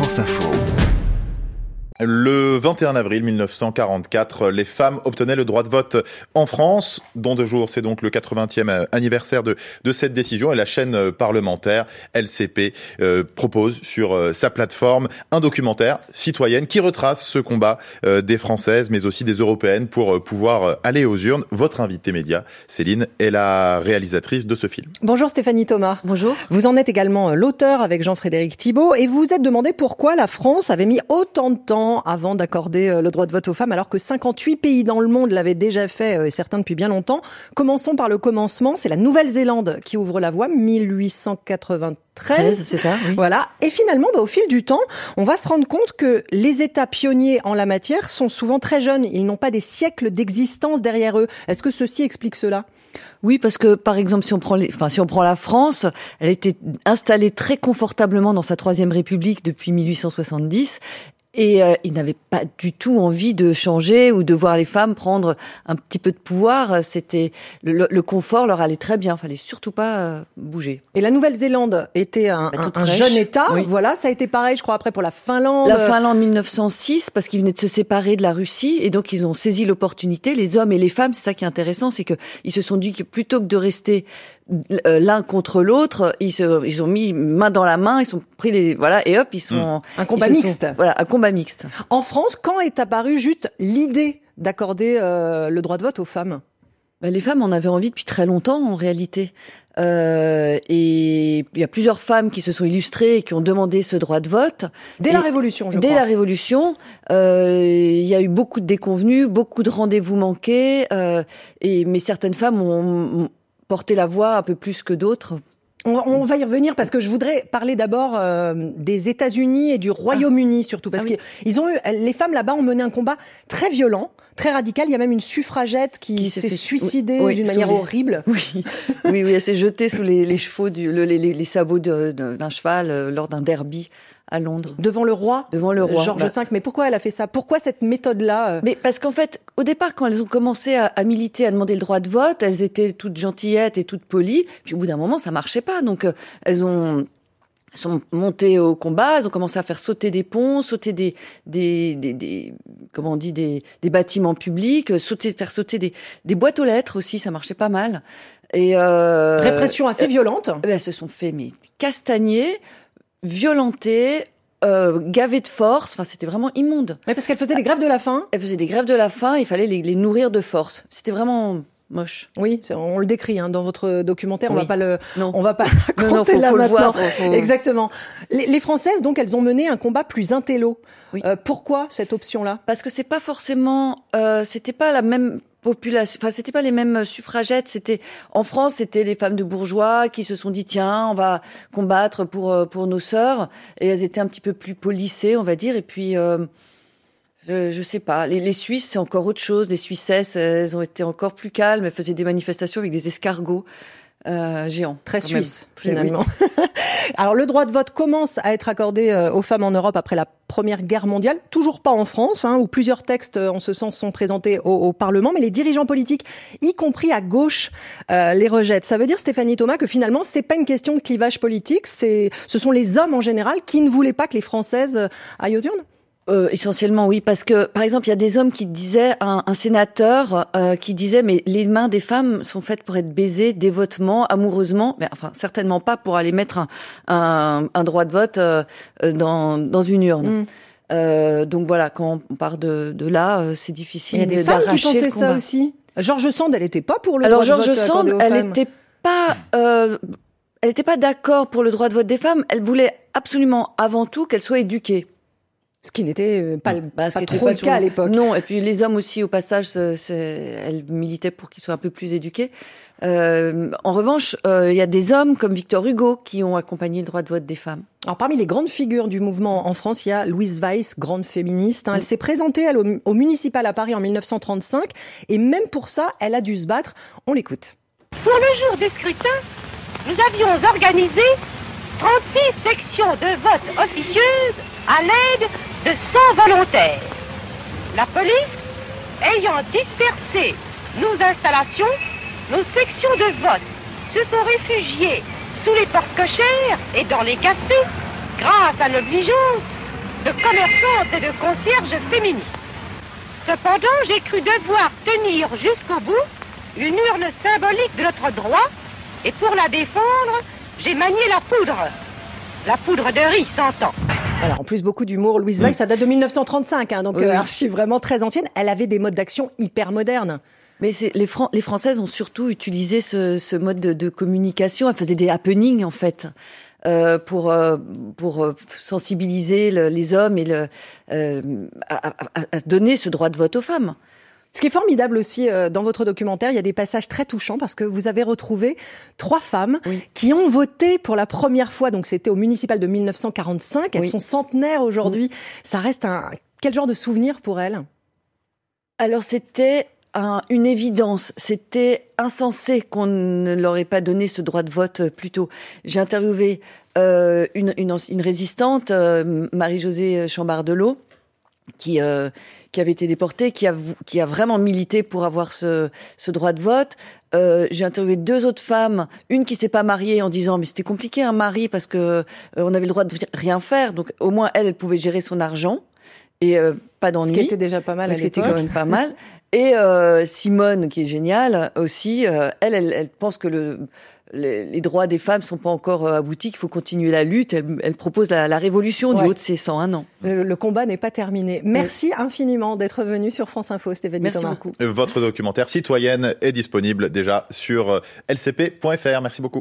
France Info. Le 21 avril 1944, les femmes obtenaient le droit de vote en France. Dans 2 jours, c'est donc le 80e anniversaire de cette décision. Et la chaîne parlementaire LCP propose sur sa plateforme un documentaire citoyenne qui retrace ce combat des Françaises, mais aussi des Européennes pour pouvoir aller aux urnes. Votre invitée média, Céline, est la réalisatrice de ce film. Bonjour Stéphanie Thomas. Bonjour. Vous en êtes également l'auteur avec Jean-Frédéric Thibault et vous vous êtes demandé pourquoi la France avait mis autant de temps avant d'accorder le droit de vote aux femmes, alors que 58 pays dans le monde l'avaient déjà fait, et certains depuis bien longtemps. Commençons par le commencement, c'est la Nouvelle-Zélande qui ouvre la voie, 1893. C'est ça, oui. Voilà. Et finalement, au fil du temps, on va se rendre compte que les États pionniers en la matière sont souvent très jeunes. Ils n'ont pas des siècles d'existence derrière eux. Est-ce que ceci explique cela ? Oui, parce que par exemple, si on prend la France, elle était installée très confortablement dans sa 3e République depuis 1870. Et ils n'avaient pas du tout envie de changer ou de voir les femmes prendre un petit peu de pouvoir. C'était le confort leur allait très bien. Fallait surtout pas bouger. Et la Nouvelle-Zélande était un jeune État. Oui. Voilà, ça a été pareil, je crois, après pour la Finlande. La Finlande 1906, parce qu'ils venaient de se séparer de la Russie, et donc ils ont saisi l'opportunité. Les hommes et les femmes, c'est ça qui est intéressant, c'est que ils se sont dit que plutôt que de rester l'un contre l'autre, ils ont mis main dans la main, ils sont pris et hop, ils sont un combat mixte. Un combat mixte. En France, quand est apparue juste l'idée d'accorder le droit de vote aux femmes ? Les femmes en avaient envie depuis très longtemps, en réalité. Et il y a plusieurs femmes qui se sont illustrées et qui ont demandé ce droit de vote. Dès la Révolution, je crois. Dès la Révolution, il y a eu beaucoup de déconvenues, beaucoup de rendez-vous manqués, mais certaines femmes ont porté la voix un peu plus que d'autres. On va y revenir parce que je voudrais parler d'abord des États-Unis et du Royaume-Uni surtout parce que les femmes là-bas ont mené un combat très violent, très radical. Il y a même une suffragette qui s'est suicidée d'une manière horrible. Oui, elle s'est jetée sous les chevaux les sabots d'un cheval lors d'un derby à Londres. Devant le roi George V. Mais pourquoi elle a fait ça ? Pourquoi cette méthode-là ? Mais parce qu'en fait, au départ, quand elles ont commencé à militer, à demander le droit de vote, elles étaient toutes gentillettes et toutes polies. Puis au bout d'un moment, ça marchait pas. Donc elles sont montées au combat, elles ont commencé à faire sauter des ponts, sauter des bâtiments publics, faire sauter des boîtes aux lettres aussi, ça marchait pas mal. Et répression assez violente. Elles se sont fait castagner, violentées, gavées de force. Enfin, c'était vraiment immonde. Mais parce qu'elles faisaient des grèves de la faim. Elles faisaient des grèves de la faim. Il fallait les nourrir de force. C'était vraiment moche. Oui, on le décrit dans votre documentaire. Oui. On va pas faut raconter là le maintenant. voir. Exactement. Les Françaises, donc, elles ont mené un combat plus intello. Oui. Pourquoi cette option-là ? Parce que c'est pas forcément, c'était pas la même population. Enfin, c'était pas les mêmes suffragettes. En France, c'était les femmes de bourgeois qui se sont dit tiens, on va combattre pour nos sœurs. Et elles étaient un petit peu plus policées, on va dire. Et puis je sais pas. Les Suisses, c'est encore autre chose. Les Suissesses, elles ont été encore plus calmes. Elles faisaient des manifestations avec des escargots géants. Très suisse, finalement. Oui. Alors, le droit de vote commence à être accordé aux femmes en Europe après la Première Guerre mondiale. Toujours pas en France, où plusieurs textes en ce sens sont présentés au Parlement. Mais les dirigeants politiques, y compris à gauche, les rejettent. Ça veut dire, Stéphanie Thomas, que finalement, c'est pas une question de clivage politique. Ce sont les hommes en général qui ne voulaient pas que les Françaises aillent aux urnes ? Essentiellement oui, parce que par exemple il y a des hommes qui disaient, un sénateur qui disait mais les mains des femmes sont faites pour être baisées dévotement, amoureusement, mais enfin certainement pas pour aller mettre un droit de vote dans une urne. Donc voilà, quand on part de là, c'est difficile d'arracher le combat. Il y a des femmes qui pensaient ça aussi. George Sand, elle n'était pas pour le droit de vote accordé aux femmes. Elle n'était pas d'accord pour le droit de vote des femmes. Elle voulait absolument avant tout qu'elles soient éduquées. Ce qui n'était pas trop le cas à l'époque. Non, et puis les hommes aussi, au passage, elles militaient pour qu'ils soient un peu plus éduqués. En revanche, il y a des hommes comme Victor Hugo qui ont accompagné le droit de vote des femmes. Alors parmi les grandes figures du mouvement en France, il y a Louise Weiss, grande féministe. Elle s'est présentée au municipal à Paris en 1935 et même pour ça, elle a dû se battre. On l'écoute. Pour le jour du scrutin, nous avions organisé 36 sections de vote officieuses à l'aide de 100 volontaires. La police, ayant dispersé nos installations, nos sections de vote se sont réfugiées sous les portes cochères et dans les cafés grâce à l'obligeance de commerçantes et de concierges féministes. Cependant, j'ai cru devoir tenir jusqu'au bout une urne symbolique de notre droit, et pour la défendre, j'ai manié la poudre. La poudre de riz, s'entend. Alors, en plus, beaucoup d'humour. Louise Weiss, ça date de 1935, hein, donc archive vraiment très ancienne. Elle avait des modes d'action hyper modernes. Mais les Françaises ont surtout utilisé ce mode de communication. Elles faisaient des happenings, en fait, pour sensibiliser les hommes et à donner ce droit de vote aux femmes. Ce qui est formidable aussi dans votre documentaire, il y a des passages très touchants parce que vous avez retrouvé 3 femmes qui ont voté pour la première fois. Donc c'était au municipal de 1945. Elles sont centenaires aujourd'hui. Ça reste quel genre de souvenir pour elles? Alors c'était une évidence. C'était insensé qu'on ne leur ait pas donné ce droit de vote plus tôt. J'ai interviewé une résistante, Marie-Josée Chambardelot, qui avait été déportée, qui a vraiment milité pour avoir ce droit de vote. J'ai interviewé 2 autres femmes, une qui s'est pas mariée en disant mais c'était compliqué un mari parce que on avait le droit de rien faire, donc au moins elle pouvait gérer son argent et pas d'ennui. Ce qui était déjà pas mal à l'époque. Ce qui était quand même pas mal. Et Simone, qui est géniale aussi, elle pense que les droits des femmes sont pas encore aboutis, qu'il faut continuer la lutte. Elle propose la révolution du haut de ses 101 ans. Le combat n'est pas terminé. Merci infiniment d'être venu sur France Info, Stéphanie Thomas. Merci beaucoup. Votre documentaire Citoyenne est disponible déjà sur lcp.fr. Merci beaucoup.